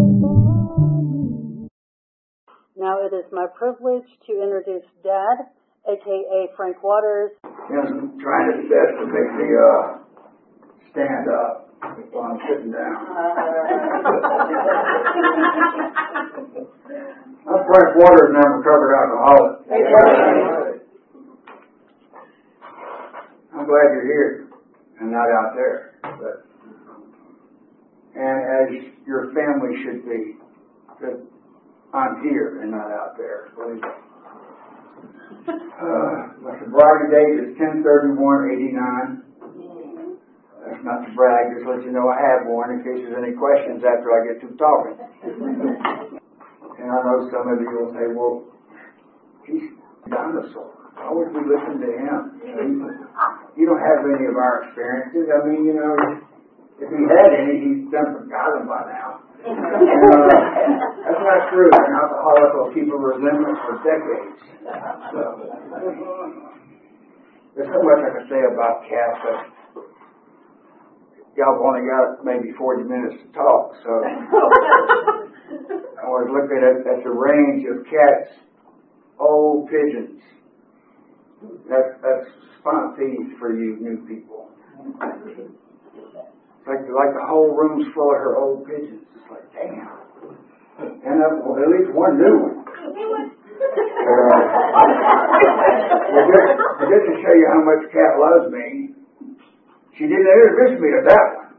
Now it is my privilege to introduce Dad, a.k.a. Frank Waters. I'm trying his best to make me stand up while I'm sitting down. I'm Frank Waters, and I'm a recovered alcoholic. I'm glad you're here and not out there. And as your family should be, that I'm here and not out there. My sobriety date is 10/31/89. That's not to brag, just let you know I have one in case there's any questions after I get through talking. And I know some of you will say, well, he's a dinosaur. Why would we listen to him? You don't have any of our experiences. I mean, you know, if he had any, he's done forgotten by now. That's not true. An alcoholic will keep a resentment for decades. So, there's so much I can say about Kat, but y'all have only got maybe 40 minutes to talk, so I was looking at the range of Kat's old pigeons. That's spontees for you new people. It's like the whole room's full of her old pigeons. It's like, damn. And at least one new one. Just to show you how much Kat loves me, she didn't introduce me to that one.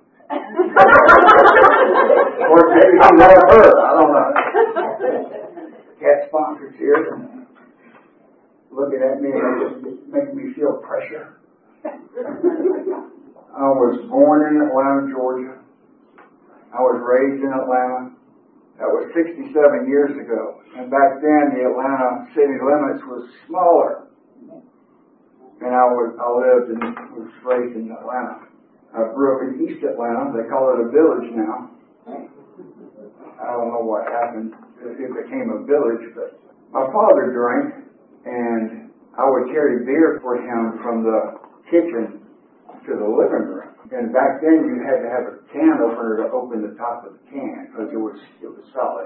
Or maybe she loved her. I don't know. Kat sponsors here. Looking at me and just making me feel pressure. I was born in Atlanta, Georgia. I was raised in Atlanta. That was 67 years ago. And back then, the Atlanta city limits was smaller. And I lived and was raised in Atlanta. I grew up in East Atlanta. They call it a village now. I don't know what happened. It became a village, but my father drank, and I would carry beer for him from the kitchen to the living room. And back then you had to have a can opener to open the top of the can because it was solid.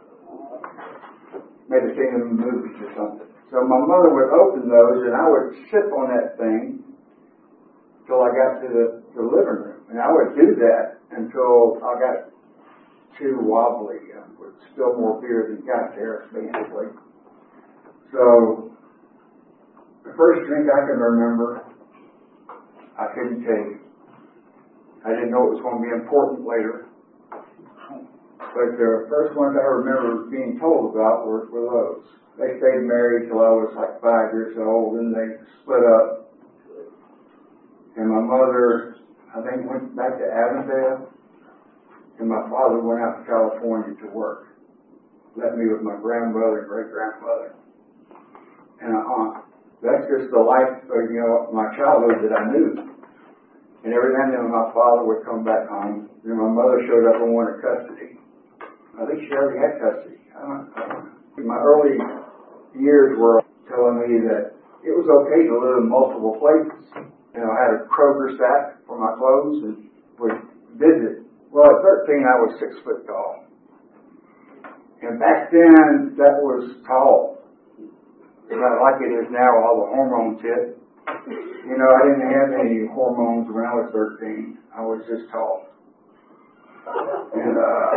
Maybe seen in movies or something. So my mother would open those and I would sip on that thing till I got to the living room. And I would do that until I got too wobbly with still more beer than got there, basically. So the first drink I can remember, I couldn't take. I didn't know it was going to be important later. But the first ones I remember being told about were those. They stayed married till I was like 5 years old, and they split up. And my mother, I think, went back to Avondale, and my father went out to California to work. Left me with my grandmother and great-grandmother and an aunt. That's just the life of, my childhood that I knew. And every now and then my father would come back home, and my mother showed up and wanted custody. I think she already had custody. I don't know. My early years were telling me that it was okay to live in multiple places. I had a Kroger sack for my clothes and would visit. Well, at 13, I was 6 foot tall. And back then, that was tall. Not like it is now, all the hormones hit. I didn't have any hormones when I was 13. I was just tall. And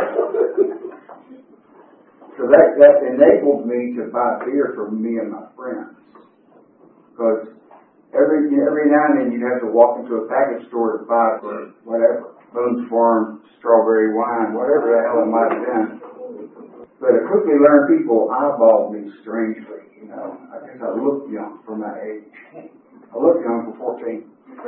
so that enabled me to buy beer for me and my friends. Because every now and then you'd have to walk into a package store to buy for whatever. Boone's Farm, strawberry wine, whatever the hell it might have been. But I quickly learned people eyeballed me strangely. I guess I looked young for my age. I looked young for 14.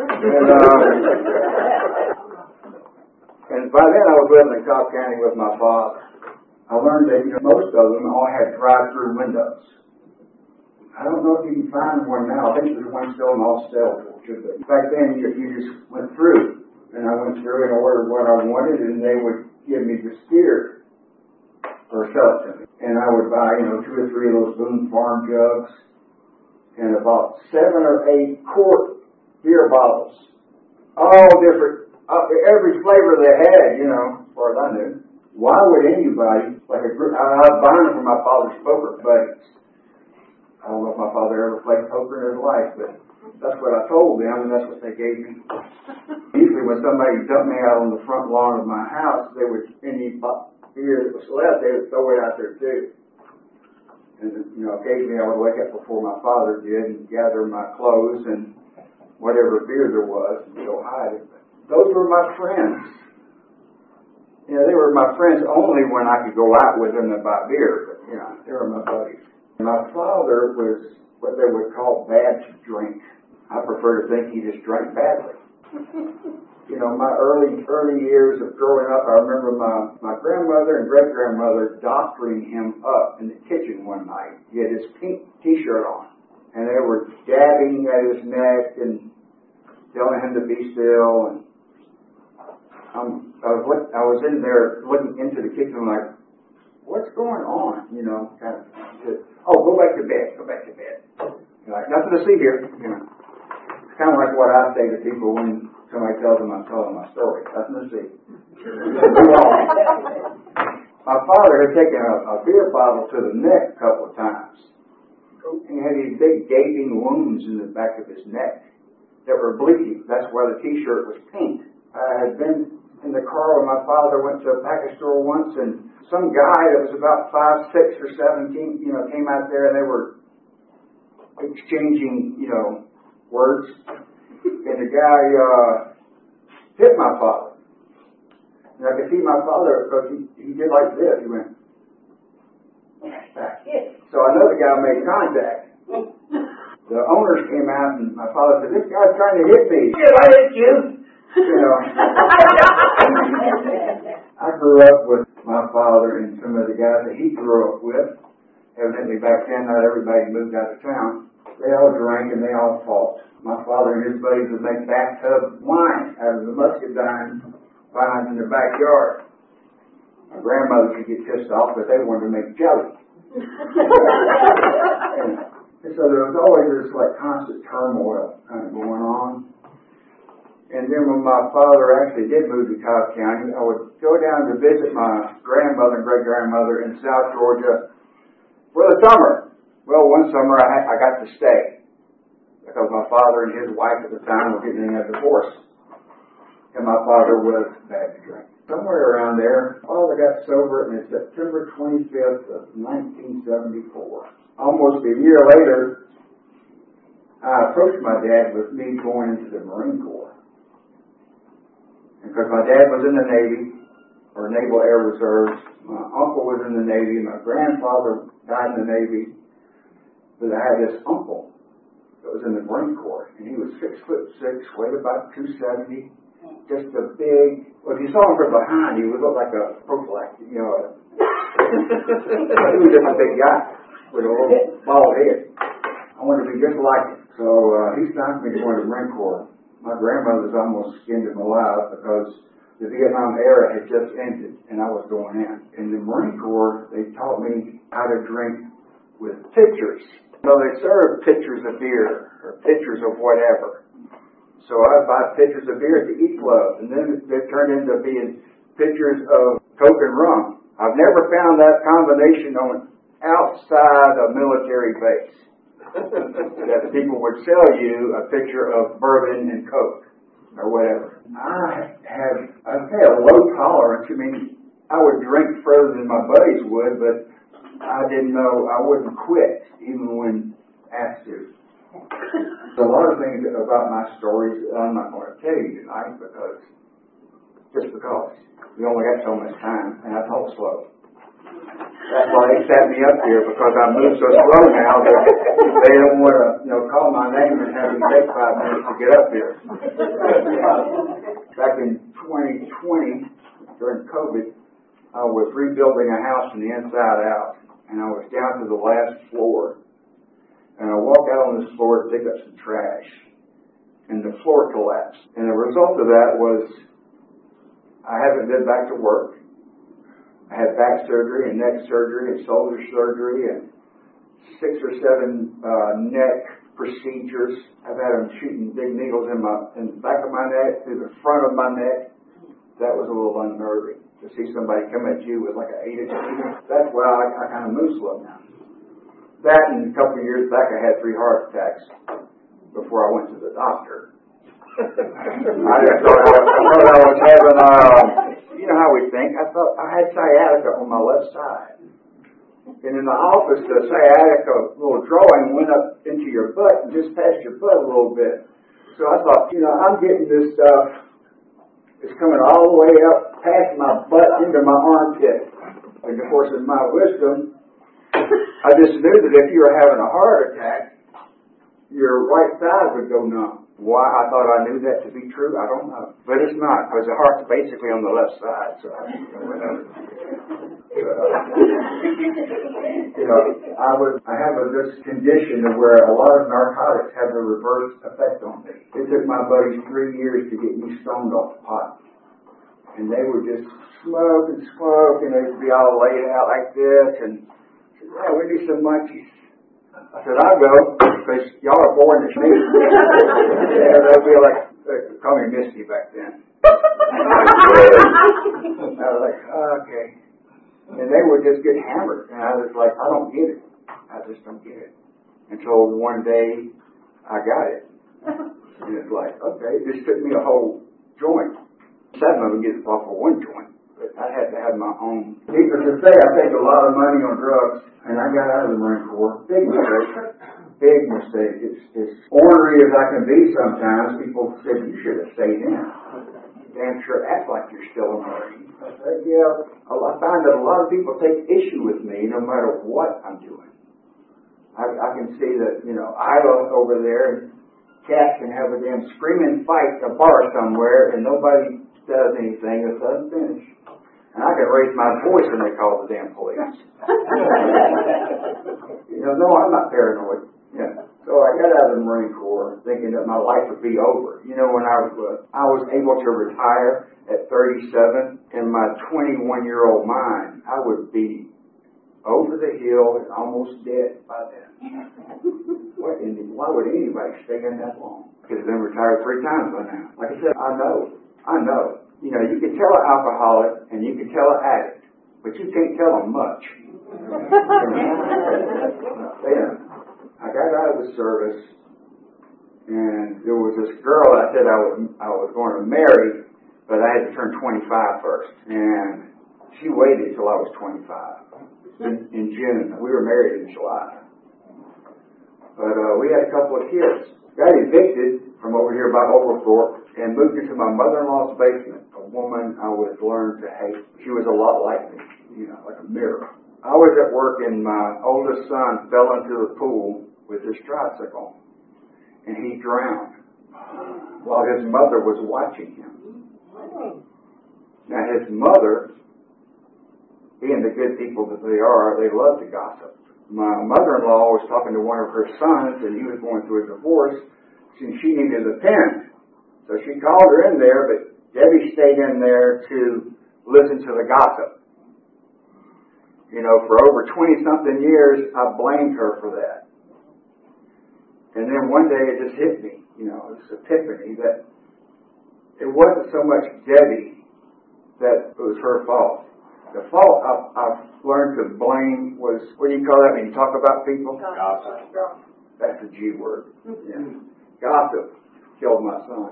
And by then I was living in Cobb County with my father. I learned that most of them all had drive-through windows. I don't know if you can find one now. I think there's one still in Austell. Back then you just went through. And I went through and ordered what I wanted, and they would give me the steer or sell it to me. And I would buy, 2 or 3 of those Boone Farm jugs and about 7 or 8 quart beer bottles. All different, every flavor they had, as far as I knew. why would anybody, like a group, I was buying them from my father's poker buddies. I don't know if my father ever played poker in his life, but that's what I told them, and that's what they gave me. Usually when somebody dumped me out on the front lawn of my house, they would, any beer that was left, they would throw it out there too. And, occasionally I would wake up before my father did and gather my clothes and whatever beer there was and go hide it. Those were my friends. They were my friends only when I could go out with them and buy beer, but, they were my buddies. My father was what they would call bad to drink. I prefer to think he just drank badly. My early years of growing up, I remember my grandmother and great-grandmother doctoring him up in the kitchen one night. He had his pink T-shirt on, and they were dabbing at his neck and telling him to be still. And I was in there looking into the kitchen like, what's going on? Kind of. Oh, go back to bed. Go back to bed. Nothing to see here. It's kind of like what I say to people when somebody tells them I'm telling my story. Nothing to see. My father had taken a beer bottle to the neck a couple of times. And he had these big gaping wounds in the back of his neck that were bleeding. That's why the T-shirt was pink. I had been in the car when my father went to a package store once, and some guy that was about 5, 6, or 7 came out there, and they were exchanging, words. And the guy hit my father. And I could see my father, because he did like this. He went back. So I know the guy made contact. The owners came out, and my father said, "This guy's trying to hit me." "I hit you." I grew up with my father and some of the guys that he grew up with. Evidently back then, not everybody moved out of town. They all drank and they all fought. My father and his buddies would make bathtub wine out of the muscadine vines in the backyard. My grandmother could get pissed off, but they wanted to make jelly. And so there was always this constant turmoil kind of going on. And then when my father actually did move to Cobb County, I would go down to visit my grandmother and great-grandmother in South Georgia for the summer. Well, one summer I got to stay because my father and his wife at the time were getting a divorce. And my father was bad to drink. Somewhere around there, my father got sober on September 25th of 1974. Almost a year later, I approached my dad with me going into the Marine Corps. Because my dad was in the Navy, or Naval Air Reserves. My uncle was in the Navy. My grandfather died in the Navy. But I had this uncle that was in the Marine Corps. And he was 6'6", weighed about 270. Just a big, well, if you saw him from behind, he would look like a prophylactic, he was just a big guy with a little bald head. I wanted to be just like him. So he stopped me to go to the Marine Corps. My grandmother's almost skinned him alive because the Vietnam era had just ended and I was going in. In the Marine Corps, they taught me how to drink with pitchers. So they served pitchers of beer or pitchers of whatever. So I'd buy pitchers of beer at the E Club, and then it turned into being pitchers of Coke and rum. I've never found that combination outside a military base. That people would sell you a pitcher of bourbon and Coke or whatever. I had a low tolerance. I mean, I would drink further than my buddies would, but I didn't know I wouldn't quit even when asked to. So a lot of things about my stories I'm not going to tell you tonight because we only got so much time and I talk slow. That's why they sat me up here because I move so slow now that they don't want to call my name and have me take 5 minutes to get up here. Back in 2020, during COVID, I was rebuilding a house from the inside out and I was down to the last floor. And I walked out on this floor to pick up some trash. And the floor collapsed. And the result of that was I haven't been back to work. I had back surgery and neck surgery and shoulder surgery and 6 or 7 neck procedures. I've had them shooting big needles in the back of my neck, through the front of my neck. That was a little unnerving. to see somebody come at you with like an 8-inch needle. That's why I kind of move slow now. That, and a couple of years back, I had 3 heart attacks before I went to the doctor. I just thought I was having, you know how we think. I thought I had sciatica on my left side. And in the office, the sciatica little drawing went up into your butt and just past your butt a little bit. So I thought, you know, I'm getting this stuff. It's coming all the way up past my butt into my armpit. And of course, in my wisdom, I just knew that if you were having a heart attack, your right side would go numb. Why I thought I knew that to be true, I don't know. But it's not, because the heart's basically on the left side. So I have this condition where a lot of narcotics have a reverse effect on me. It took my buddies 3 years to get me stoned off pot. And they would just smoke, and they'd be all laid out like this, and yeah, we do some munchies. I said, I'll go, because y'all are boring as me. Yeah, they'll be like, call me Misty back then. I was like, okay. And they would just get hammered. And I was like, I don't get it. I just don't get it. Until one day, I got it. And it's like, okay, this took me a whole joint. 7 of them get off of one joint. But I had to have my own. Needless to say, I paid a lot of money on drugs, and I got out of the Marine Corps. Big mistake. Big mistake. It's as ornery as I can be sometimes. People said, you should have stayed in. Damn sure act like you're still a Marine. I said, yeah. I find that a lot of people take issue with me no matter what I'm doing. I can see that, you know, Isla over there, and Cat can have a damn screaming fight at a bar somewhere, and nobody does anything that doesn't finish. And I can raise my voice when they call the damn police. You know, no, I'm not paranoid. Yeah. So I got out of the Marine Corps thinking that my life would be over. You know, when I was able to retire at 37, in my 21-year-old mind, I would be over the hill and almost dead by then. Why would anybody stay in that long? Because I've been retired 3 times by now. Like I said, I know. You know, you can tell an alcoholic and you can tell an addict, but you can't tell them much. Yeah. I got out of the service, and there was this girl I said I was going to marry, but I had to turn 25 first. And she waited till I was 25. In June. We were married in July. But we had a couple of kids. Got evicted from over here by Oglethorpe and moved into my mother-in-law's basement, a woman I would learn to hate. She was a lot like me, you know, like a mirror. I was at work and my oldest son fell into the pool with his tricycle, and he drowned while his mother was watching him. Now his mother, being the good people that they are, they love to gossip. My mother-in-law was talking to one of her sons, and he was going through a divorce, and she needed a pen. So she called her in there, but Debbie stayed in there to listen to the gossip. You know, for over 20-something years, I blamed her for that. And then one day it just hit me, you know, this epiphany that it wasn't so much Debbie that it was her fault. The fault I've learned to blame was, what do you call that when you talk about people? Gossip. That's the G word. Yeah. Gossip killed my son.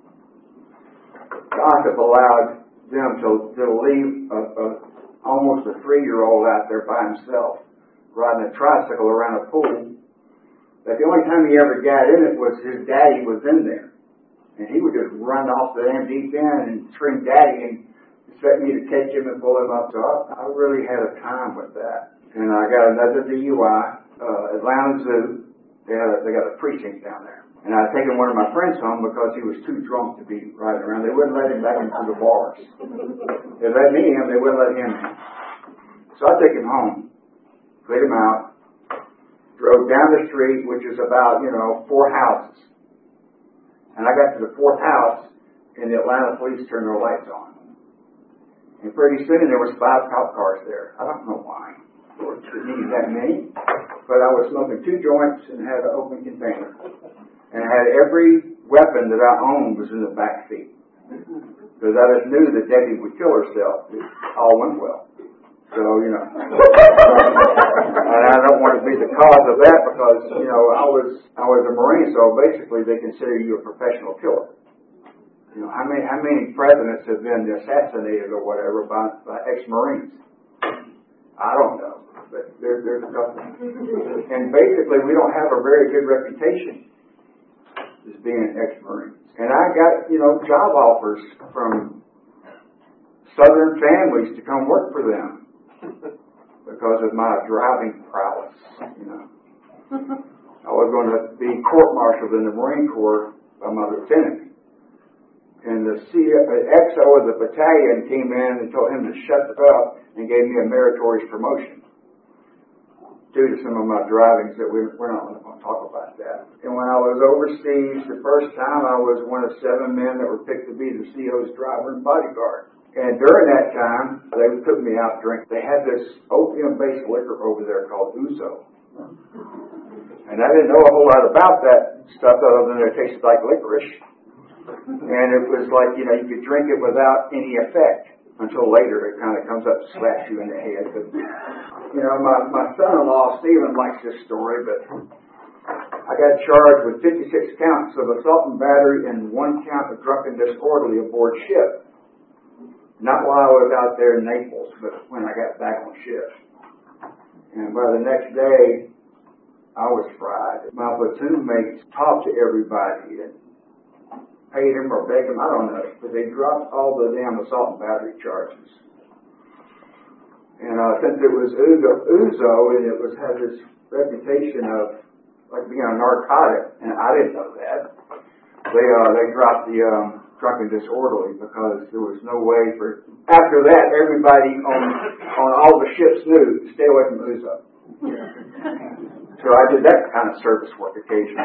Gossip allowed them to leave almost a 3-year-old out there by himself, riding a tricycle around a pool. But the only time he ever got in it was his daddy was in there. And he would just run off the damn deep end and scream daddy and expect me to catch him and pull him up. So I really had a time with that. And I got another DUI, Atlanta Zoo. They got a precinct down there. And I had taken one of my friends home because he was too drunk to be riding around. They wouldn't let him back into the bars. They let me in, they wouldn't let him in. So I took him home, cleared him out, drove down the street, which is about, 4 houses. And I got to the 4th house, and the Atlanta police turned their lights on. And pretty soon there was 5 cop cars there. I don't know why. Or it needed that many. But I was smoking 2 joints and had an open container. And I had every weapon that I owned was in the back seat. Because I just knew that Debbie would kill herself if all went well. So, and I don't want to be the cause of that because, I was a Marine, so basically they consider you a professional killer. How many presidents have been assassinated or whatever by ex-Marines? I don't know, but there's a couple. And basically we don't have a very good reputation as being ex-Marines. And I got, job offers from Southern families to come work for them because of my driving prowess, I was going to be court-martialed in the Marine Corps by my lieutenant. And the XO of the battalion came in and told him to shut up and gave me a meritorious promotion due to some of my drivings that we're not going to talk about that. And when I was overseas, the first time I was one of 7 men that were picked to be the CO's driver and bodyguard. And during that time, they took me out to drink. They had this opium-based liquor over there called Ouzo. And I didn't know a whole lot about that stuff other than it tasted like licorice. And it was like, you could drink it without any effect until later it kind of comes up and slaps you in the head. But, my son-in-law, Stephen, likes this story, but I got charged with 56 counts of assault and battery and 1 count of drunken disorderly aboard ship. Not while I was out there in Naples, but when I got back on shift. And by the next day, I was fried. My platoon mates talked to everybody and paid them or begged them, I don't know, but they dropped all the damn assault and battery charges. And since it was Ouzo, and it had this reputation of like being a narcotic, and I didn't know that, they dropped the drunken disorderly because there was no way for. After that, everybody on all the ships knew to stay away from Ouzo. So I did that kind of service work occasionally.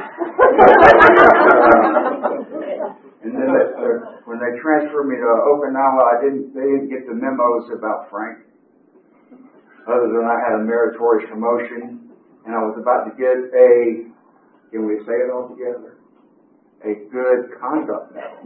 And then when they transferred me to Okinawa, they didn't get the memos about Frank. Other than I had a meritorious promotion, and I was about to get can we say it all together? A good conduct medal.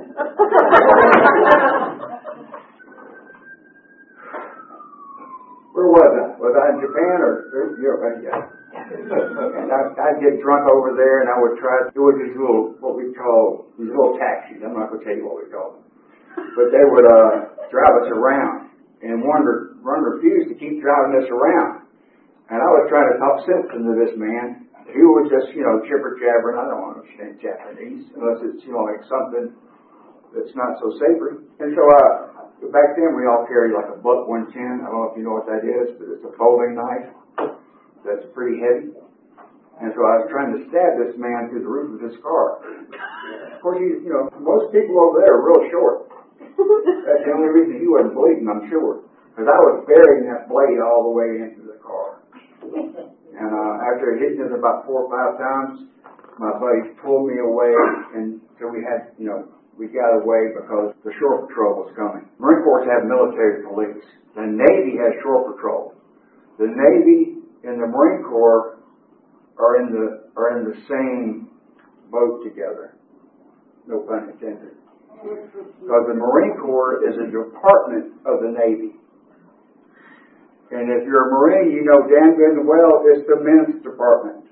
Where was I? Was I in Japan or Europe? Yeah. And I'd get drunk over there, and I would try to do these little taxis. I'm not going to tell you what we call them, but they would drive us around, and one refused to keep driving us around, and I was trying to talk sense into this man. He was just, jibber jabbering. I don't understand Japanese unless it's, like something that's not so savory. And so back then we all carried like a Buck 110. I don't know if you know what that is, but it's a folding knife that's pretty heavy. And so I was trying to stab this man through the roof of his car. Of course, most people over there are real short. That's the only reason he wasn't bleeding, I'm sure, because I was burying that blade all the way into the car. And after it hit me about 4 or 5 times, my buddies pulled me away, and so we had, we got away because the shore patrol was coming. Marine Corps have military police. The Navy has shore patrol. The Navy and the Marine Corps are in the same boat together. No pun intended. Because the Marine Corps is a department of the Navy. And if you're a Marine, you know damn good and well it's the men's department.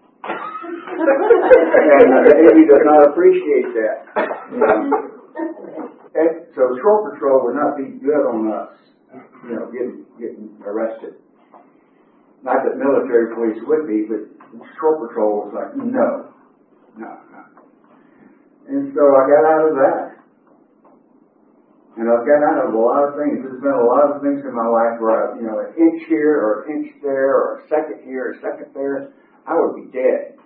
And the Navy does not appreciate that. So shore patrol would not be good on us, getting arrested. Not that military police would be, but shore patrol was like, no. And so I got out of that. And I've got out of a lot of things. There's been a lot of things in my life where an inch here or an inch there or a second here or a second there, I would be dead.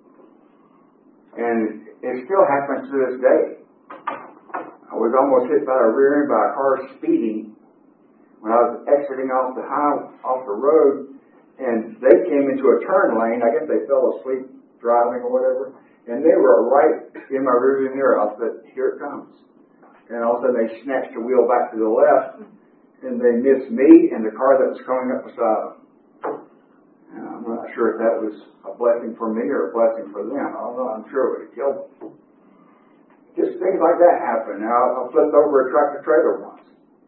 And it still happens to this day. I was almost hit by a rear end by a car speeding when I was exiting off the road, and they came into a turn lane. I guess they fell asleep driving or whatever, and they were right in my rearview mirror. I said, "Here it comes." And all of a sudden they snatched the wheel back to the left, and they missed me and the car that was coming up beside them. And I'm not sure if that was a blessing for me or a blessing for them. I don't know. I'm sure it would have killed them. just things like that happen. Now, I flipped over a tractor trailer once,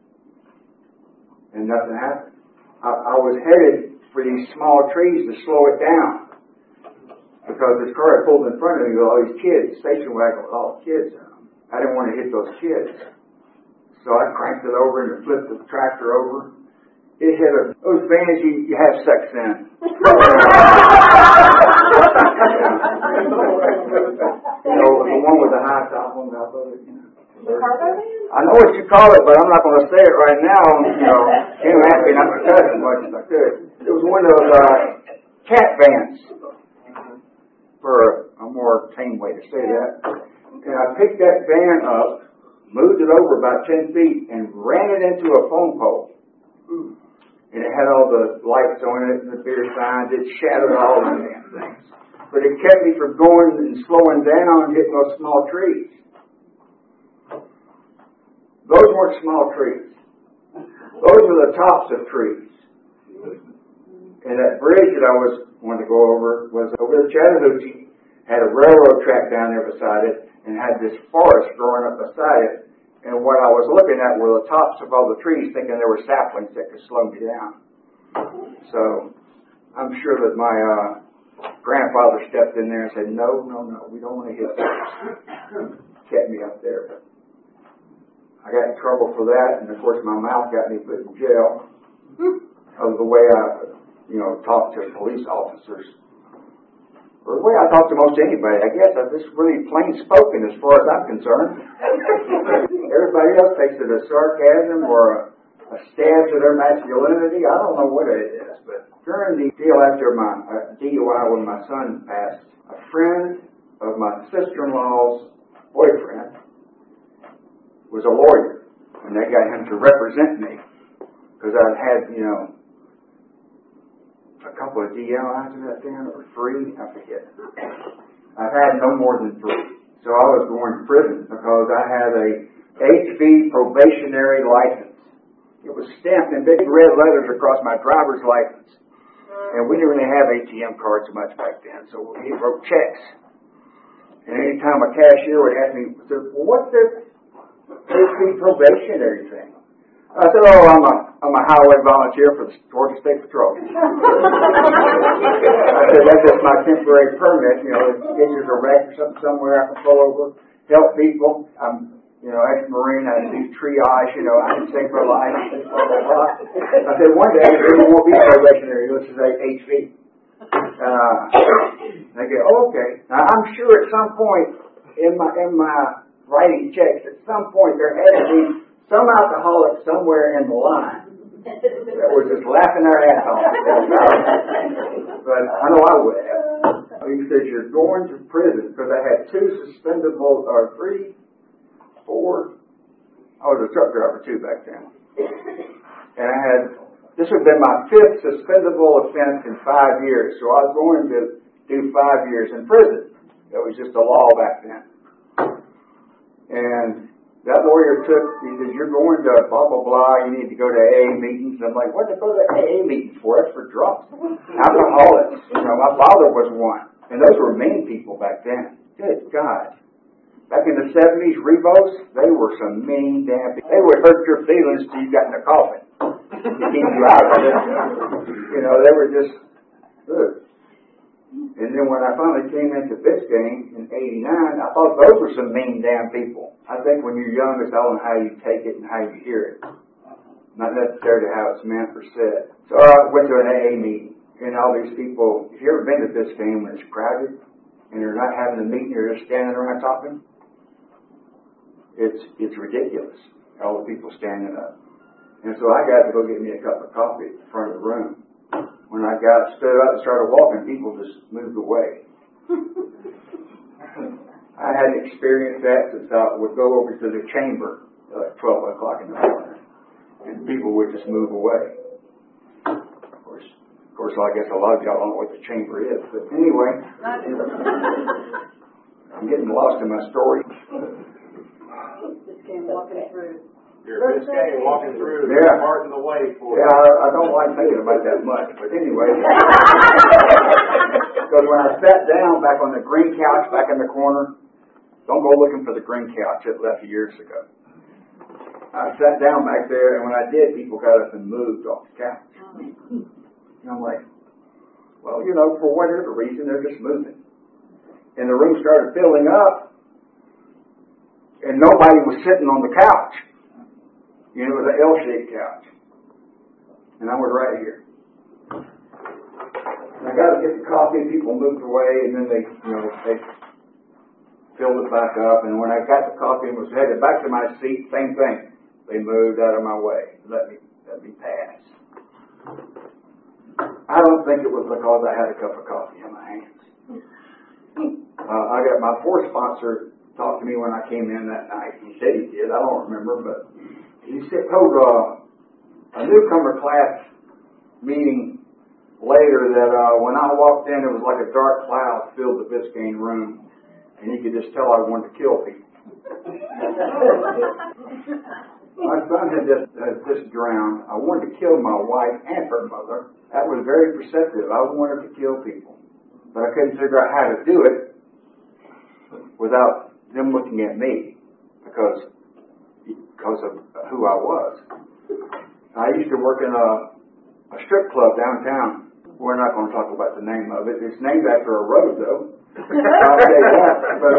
and nothing happened. I was headed for these small trees to slow it down, because this car had pulled in front of me with all these kids, station wagon with all the kids in them. I didn't want to hit those kids. So I cranked it over and flipped the tractor over. It hit those vans you have sex in. You know, the one with the high top on top of it, you know. I know what you call it, but I'm not going to say it right now. You know, can't ask me not to cut it as much as I could. It was one of those cat vans, for a more tame way to say that. And I picked that van up, moved it over about 10 feet, and ran it into a phone pole. And it had all the lights on it and the beer signs. It shattered all the damn things. But it kept me from going and slowing down and hitting those small trees. Those weren't small trees. Those were the tops of trees. And that bridge that I wanted to go over was over the Chattahoochee, had a railroad track down there beside it, and had this forest growing up beside it. And what I was looking at were the tops of all the trees, thinking there were saplings that could slow me down. So I'm sure that my grandfather stepped in there and said, no, we don't want to hit those. Kept me up there. But I got in trouble for that, and of course my mouth got me put in jail of the way I, talked to police officers. Or the way I talk to most anybody, I guess. I'm just really plain spoken as far as I'm concerned. Everybody else takes it as sarcasm or a stab to their masculinity. I don't know what it is. But during the deal after my DUI when my son passed, a friend of my sister-in-law's boyfriend was a lawyer. And they got him to represent me. Because I'd had, a couple of DLIs in that thing, or 3, I forget. I've had no more than 3. So I was going to prison because I had a HV probationary license. It was stamped in big red letters across my driver's license. And we didn't really have ATM cards much back then, so he wrote checks. And anytime a cashier would ask me, well, what's this HV probationary thing? I said, I'm a highway volunteer for the Georgia State Patrol. I said, that's just my temporary permit. If there's a wreck or something somewhere I can pull over, help people. I'm, ex-Marine. I do triage. I can save for life. Blah, blah, blah. I said, one day it won't be probationary. This is HV. They go, oh, okay. Now, I'm sure at some point in my writing checks, at some point there had to be some alcoholic somewhere in the line that was just laughing their ass off. But I know I would have. He says, you're going to prison, because I had 2 suspendable, or 3, 4. I was a truck driver too back then. And this would have been my 5th suspendable offense in 5 years. So I was going to do 5 years in prison. That was just a law back then. And that lawyer he says, you're going to blah, blah, blah, you need to go to AA meetings. I'm like, what to go to AA meetings for? That's for drunks. Alcoholics. My father was one. And those were mean people back then. Good God. Back in the 70s, Rebos, they were some mean damn people. They would hurt your feelings till you got in the coffin. To keep you out of it. They were just good. And then when I finally came into Biscayne in '89, I thought those were some mean damn people. I think when you're young, it's all in how you take it and how you hear it. Not necessarily how it's meant or said. So I went to an AA meeting, and all these people, if you ever been to Biscayne when it's crowded, and you're not having a meeting, you're just standing around talking, it's ridiculous. All the people standing up. And so I got to go get me a cup of coffee at the front of the room. When I stood up and started walking, people just moved away. I hadn't experienced that since I would go over to the chamber at 12 o'clock in the morning, and people would just move away. Of course, I guess a lot of y'all don't know what the chamber is, but anyway, I'm getting lost in my story. Just came walking through. You're Biscayne walking through, parting the way for it. I don't like thinking about that much, but anyway. Because when I sat down back on the green couch back in the corner, Don't go looking for the green couch. It left years ago. I sat down back there, and when I did, people got up and moved off the couch. And I'm like, well, for whatever reason, they're just moving. And the room started filling up, and nobody was sitting on the couch. It was an L-shaped couch. And I was right here. And I got to get the coffee, people moved away, and then they filled it back up. And when I got the coffee and was headed back to my seat, same thing. They moved out of my way. Let me pass. I don't think it was because I had a cup of coffee in my hands. I got my fourth sponsor talked to me when I came in that night. He said he did. I don't remember, but he told a newcomer class meeting later that when I walked in, it was like a dark cloud filled the Biscayne room, and you could just tell I wanted to kill people. My son had just drowned. I wanted to kill my wife and her mother. That was very perceptive. I wanted to kill people. But I couldn't figure out how to do it without them looking at me because of who I was. I used to work in a strip club downtown. We're not going to talk about the name of it. It's named after a road, though. I'll say that. But,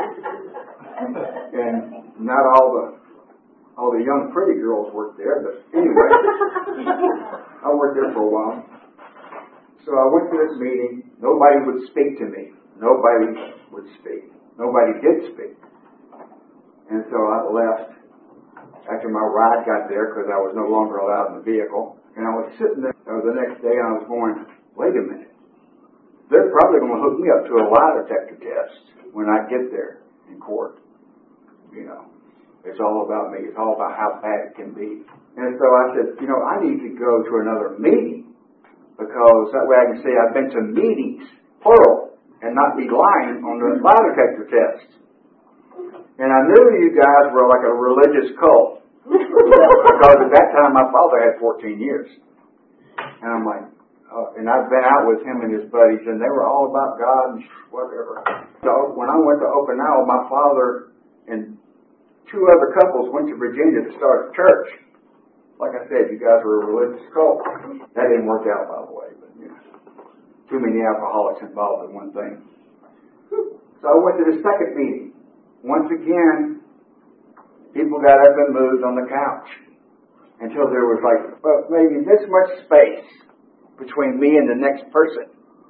and not all the young pretty girls worked there, but anyway, I worked there for a while. So I went to this meeting. Nobody would speak to me. Nobody would speak. Nobody did speak. And so I left after my ride got there because I was no longer allowed in the vehicle. And I was sitting there the next day and I was going, wait a minute. They're probably going to hook me up to a lie detector test when I get there in court. It's all about me. It's all about how bad it can be. And so I said, I need to go to another meeting because that way I can say I've been to meetings, plural, and not be lying on the lie detector test. And I knew you guys were like a religious cult because at that time my father had 14 years. And I'm like, and I've been out with him and his buddies, and they were all about God and whatever. So when I went to Okinawa, my father and two other couples went to Virginia to start a church. Like I said, you guys were a religious cult. That didn't work out, by the way. But too many alcoholics involved in one thing. So I went to the second meeting. Once again, people got up and moved on the couch until there was maybe this much space between me and the next person.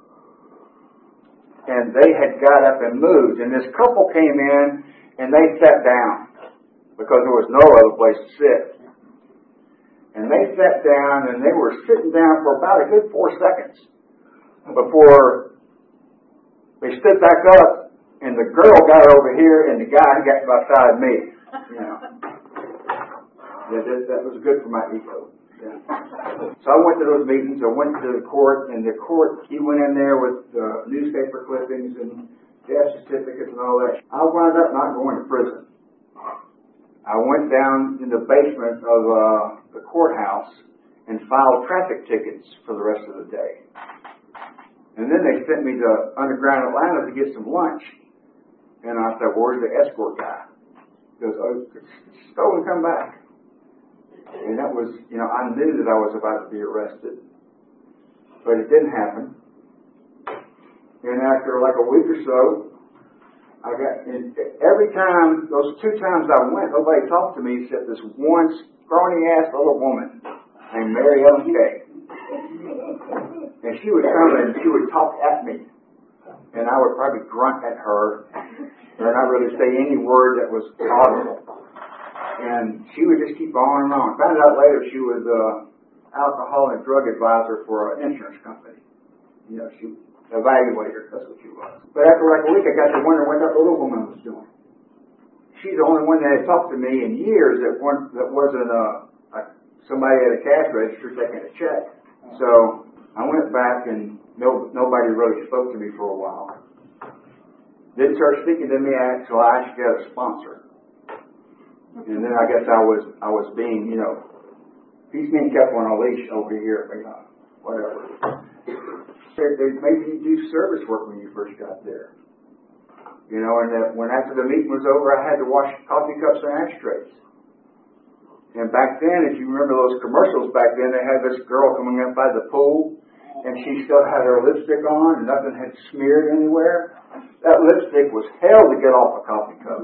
And they had got up and moved. And this couple came in and they sat down because there was no other place to sit. And they sat down and they were sitting down for about a good 4 seconds before they stood back up and the girl got over here and the guy got beside me. That was good for my ego. Yeah. So I went to those meetings. I went to the court, and the court, he went in there with newspaper clippings and death certificates and all that. I wound up not going to prison. I went down in the basement of the courthouse and filed traffic tickets for the rest of the day. And then they sent me to Underground Atlanta to get some lunch. And I said, where's the escort guy? He goes, just go and come back. And that was, I knew that I was about to be arrested. But it didn't happen. And after like a week or so, every time, those 2 times I went, nobody talked to me except this one scrawny-ass little woman named Mary Ellen Kay. And she would come and she would talk at me. And I would probably grunt at her and not really say any word that was audible. And she would just keep on and on. Found out later she was an alcohol and drug advisor for an insurance company. She evaluator, that's what she was. But after like a week, I got to wonder what that little woman was doing. She's the only one that had talked to me in years that wasn't somebody at a cash register taking a check. So I went back and nobody really spoke to me for a while. Didn't start speaking to me until I actually got a sponsor. And then I guess I was being, he's being kept on a leash over here, whatever. They made you do service work when you first got there. You know, and when after the meeting was over, I had to wash coffee cups and ashtrays. And back then, if you remember those commercials back then, they had this girl coming up by the pool, and she still had her lipstick on, and nothing had smeared anywhere. That lipstick was hell to get off a coffee cup.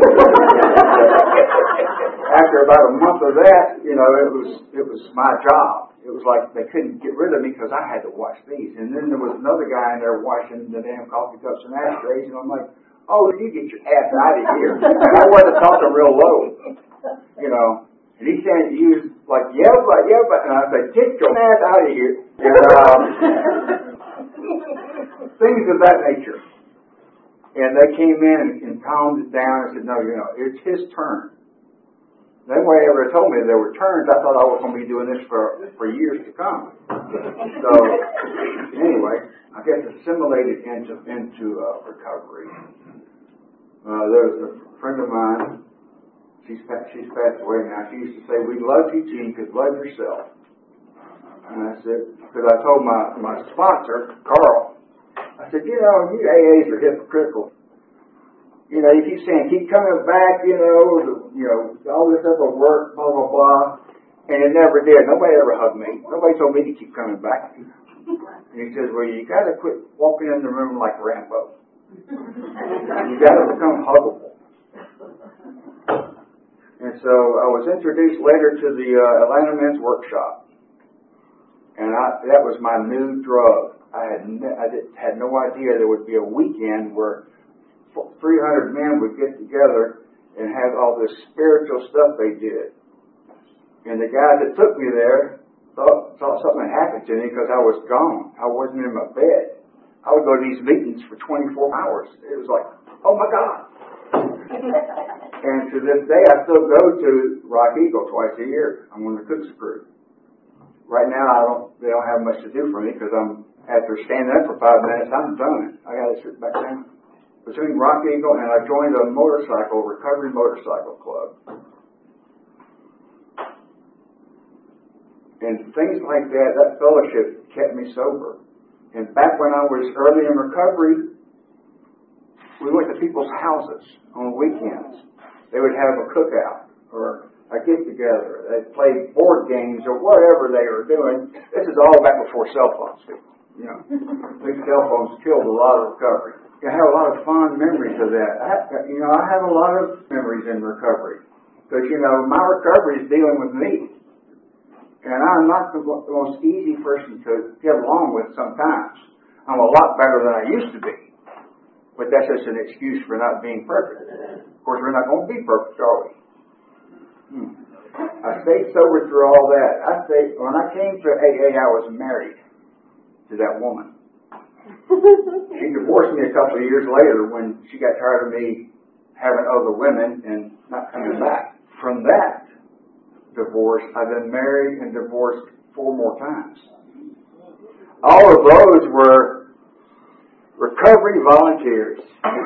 After about a month of that, you know, it was my job. It was like they couldn't get rid of me because I had to wash these. And then there was another guy in there washing the damn coffee cups and ashtrays, and I'm like, oh, you get your ass out of here. And I wanted to talk to him real low, you know. And he was like, yeah, but, and I said, get your ass out of here. And things of that nature. And they came in and calmed it down and said, no, you know, it's his turn. Then when they ever told me there were turns, I thought I was going to be doing this for years to come. So, anyway, I guess assimilated into recovery. There's a friend of mine, she's passed away now. She used to say, we love you till you could love yourself. And I said, because I told my sponsor, Carl, I said, you know, you AAs are hypocritical. You know, you keep saying, keep coming back, you know, all this stuff will work, blah, blah, blah. And it never did. Nobody ever hugged me. Nobody told me to keep coming back. And he says, well, you got to quit walking in the room like Rambo. You got to become huggable. And so I was introduced later to the Atlanta Men's Workshop. And that was my new drug. I had no idea there would be a weekend where 300 men would get together and have all this spiritual stuff they did. And the guy that took me there thought something had happened to me because I was gone. I wasn't in my bed. I would go to these meetings for 24 hours. It was like, oh my God. And to this day, I still go to Rock Eagle twice a year. I'm on the Cook's crew. Right now, they don't have much to do for me because after standing up for 5 minutes, I'm done. I got to sit back down. Between Rock Eagle and I joined a recovery motorcycle club. And things like that fellowship kept me sober. And back when I was early in recovery, we went to people's houses on weekends. They would have a cookout or a get-together. They'd play board games or whatever they were doing. This is all back before cell phones. You know, these cell phones killed a lot of recovery. I have a lot of fond memories of that. I have a lot of memories in recovery. Because, you know, my recovery is dealing with me. And I'm not the most easy person to get along with sometimes. I'm a lot better than I used to be. But that's just an excuse for not being perfect. Of course, we're not going to be perfect, are we? I stayed sober through all that. When I came to AA, I was married to that woman. She divorced me a couple of years later when she got tired of me having other women and not coming back. From that divorce, I've been married and divorced 4 more times. All of those were recovery volunteers.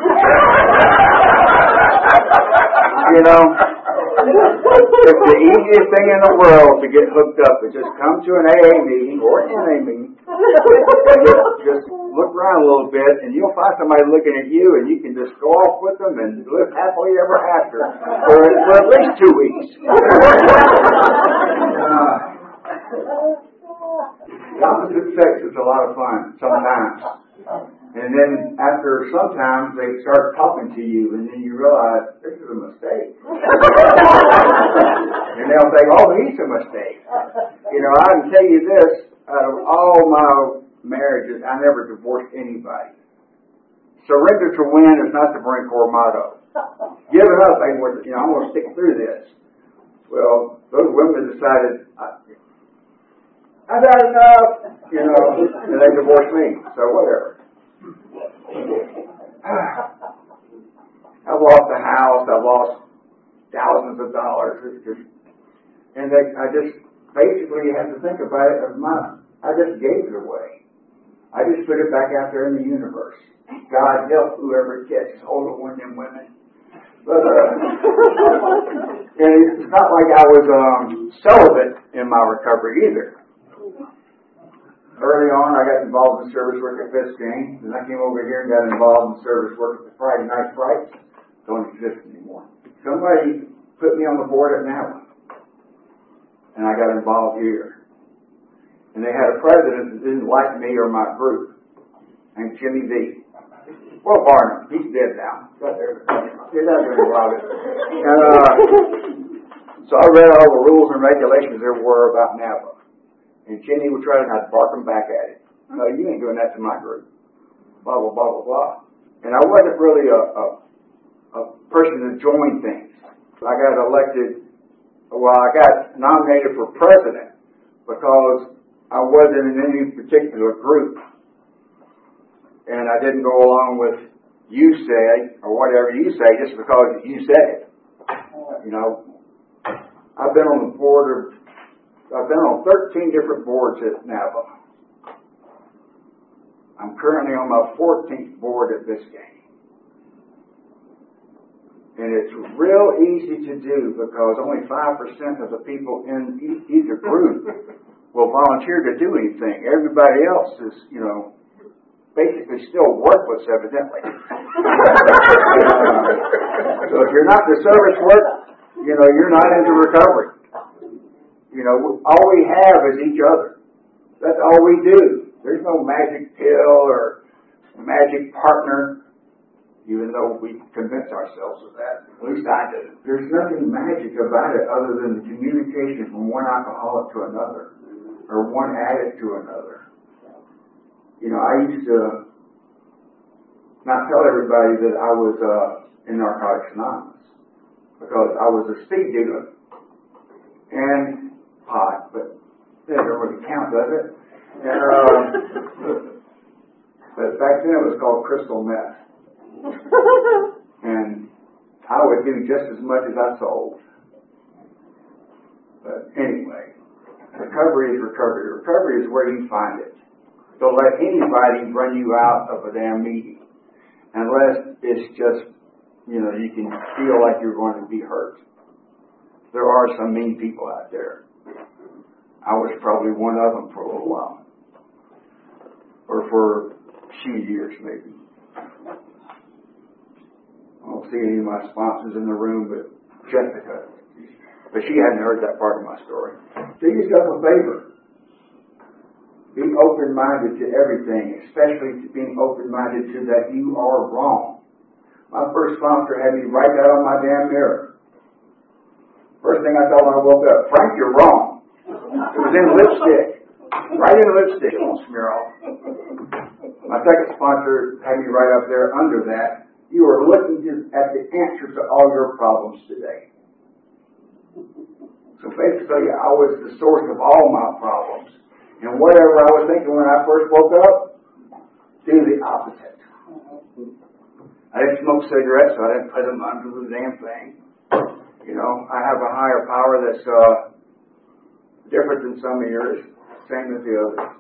You know, it's the easiest thing in the world to get hooked up is just come to an AA meeting or an NA meeting and just look around a little bit and you'll find somebody looking at you and you can just go off with them and live happily ever after for at least 2 weeks. The opposite sex is a lot of fun sometimes. And then after sometimes they start talking to you and then you realize this is a mistake. And they'll say, oh, he's a mistake. You know, I can tell you this, out of all my marriages, I never divorced anybody. Surrender to win is not the Marine Corps motto. Give it up, I'm going to stick through this. Well, those women decided, I've had enough, and they divorced me, so whatever. I've lost a house, I've lost thousands of dollars, and I just, basically you have to think about it, I just gave it away. I just put it back out there in the universe. God help whoever catches hold of one of them women. But, and it's not like I was celibate in my recovery either. Early on, I got involved in service work at Biscayne. Then I came over here and got involved in service work at the Friday Night Frights. Don't exist anymore. Somebody put me on the board at Napa, and I got involved here. And they had a president that didn't like me or my group, named Jimmy V. Well, Barnum, he's dead now. He's not doing a lot of it. So I read all the rules and regulations there were about Napa. And Jimmy would try to bark them back at it. No, you ain't doing that to my group. Blah, blah, blah, blah, blah. And I wasn't really a person to join things. I got nominated for president because I wasn't in any particular group. And I didn't go along with you say or whatever you say just because you said it. You know, I've been on 13 different boards at Napa. I'm currently on my 14th board at Biscayne. And it's real easy to do because only 5% of the people in either group will volunteer to do anything. Everybody else is, basically still worthless, evidently. So if you're not in service work, you're not into recovery. All we have is each other. That's all we do. There's no magic pill or magic partner, even though we convince ourselves of that. At least I do. There's nothing magic about it other than the communication from one alcoholic to another or one addict to another. I used to not tell everybody that I was in Narcotics Anonymous because I was a speed dealer and pot, but that doesn't really count, does it? And, but back then it was called crystal meth. And I would do just as much as I sold. But anyway, recovery is recovery. Recovery is where you find it. Don't let anybody run you out of a damn meeting unless it's just, you can feel like you're going to be hurt. There are some mean people out there. I was probably one of them for a little while. Or for a few years, maybe. I don't see any of my sponsors in the room but Jessica. But she hadn't heard that part of my story. Do yourself a favor. Be open-minded to everything, especially to being open-minded to that you are wrong. My first sponsor had me write that on my damn mirror. First thing I thought when I woke up, Frank, you're wrong. It was in lipstick. Right in lipstick. It won't smear off. My second sponsor had me right up there under that. You are looking at the answer to all your problems today. So basically, I was the source of all my problems. And whatever I was thinking when I first woke up, do the opposite. I didn't smoke cigarettes, so I didn't put them under the damn thing. I have a higher power that's different than some of yours, same as the others.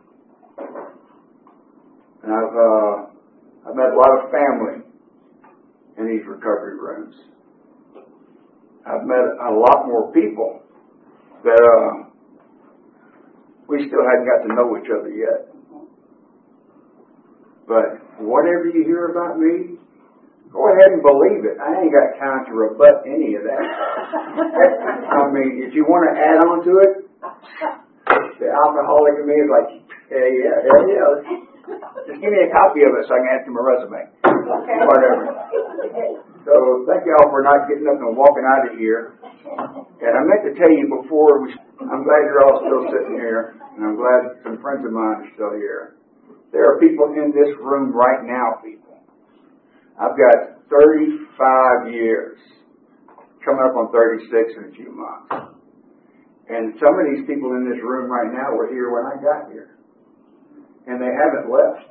And I've met a lot of family in these recovery rooms. I've met a lot more people that we still hadn't got to know each other yet. But whatever you hear about me, go ahead and believe it. I ain't got time to rebut any of that. I mean, if you want to add on to it, the alcoholic in me is like, yeah. Just give me a copy of it so I can add to my resume. Okay. Whatever. So thank y'all for not getting up and walking out of here. And I meant to tell you before, I'm glad you're all still sitting here, and I'm glad some friends of mine are still here. There are people in this room right now, people. I've got 35 years, coming up on 36 in a few months. And some of these people in this room right now were here when I got here. And they haven't left.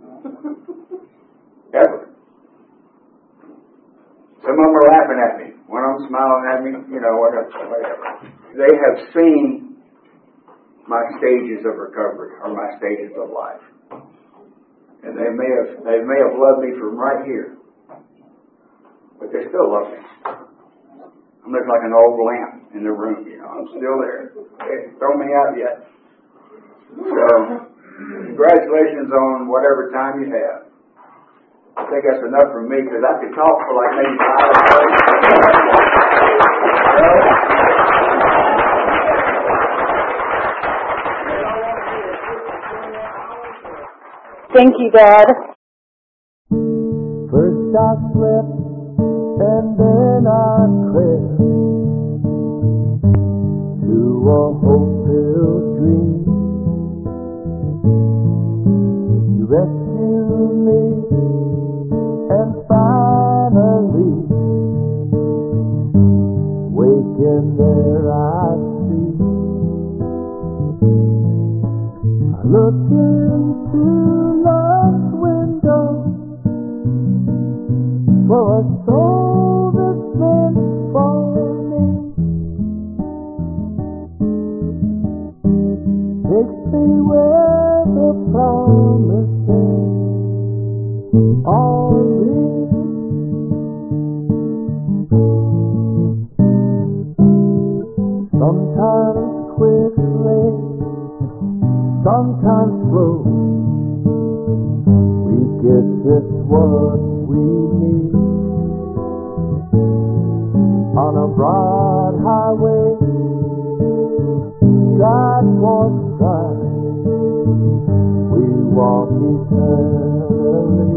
Ever. Some of them are laughing at me. One of them smiling at me, whatever. They have seen my stages of recovery or my stages of life. And they may have loved me from right here. But they still love me. I'm looking like an old lamp in the room, I'm still there. They haven't thrown me out yet. So congratulations on whatever time you have. I think that's enough for me, because I could talk for like maybe 5 or 6. Thank you, Dad. First I slept, and then I crept to a hope-filled dream. You rescued me, and finally, waking there I see. I look into love's window for a soul that's meant for me. Takes me where the promises are real. Sometimes quickly, sometimes slow, we get just what we need. On a broad highway, stride for stride, we walk eternally.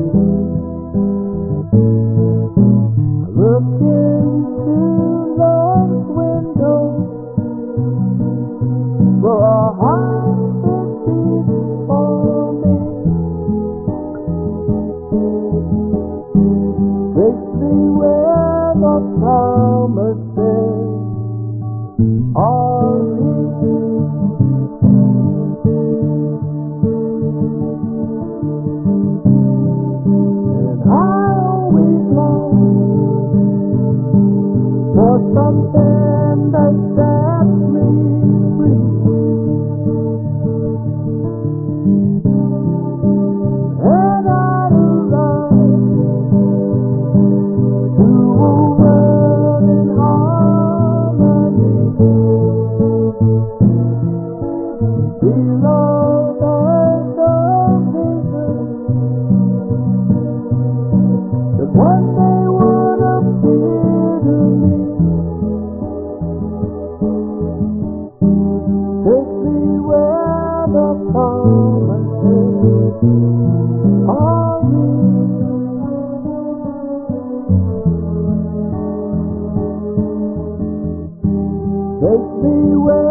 I look into love's window for a heart that beats for me. Takes me where the promises are real. And I always long for something that sets me free. And I long to a world in harmony. Below the vision that one day would appear to me. Take me where the promises are real. Take me where